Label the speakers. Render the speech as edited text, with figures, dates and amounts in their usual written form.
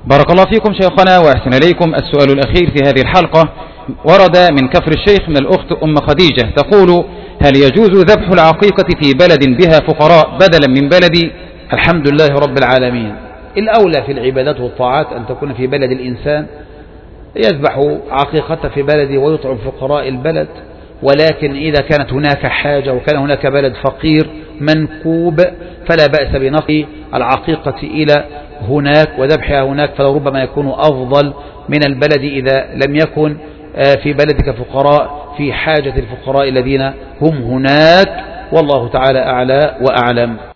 Speaker 1: بارك الله فيكم شيخنا وأحسن إليكم. السؤال الأخير في هذه الحلقة ورد من كفر الشيخ من الأخت أم خديجة، تقول: هل يجوز ذبح العقيقة في بلد بها فقراء بدلا من بلدي؟
Speaker 2: الحمد لله رب العالمين. الأولى في العبادات والطاعات أن تكون في بلد الإنسان، يذبح عقيقته في بلده ويطعم فقراء البلد، ولكن إذا كانت هناك حاجة وكان هناك بلد فقير منكوب فلا بأس بنقل العقيقة إلى هناك وذبحها هناك، فلربما يكون أفضل من البلد إذا لم يكن في بلدك فقراء في حاجة الفقراء الذين هم هناك، والله تعالى أعلى وأعلم.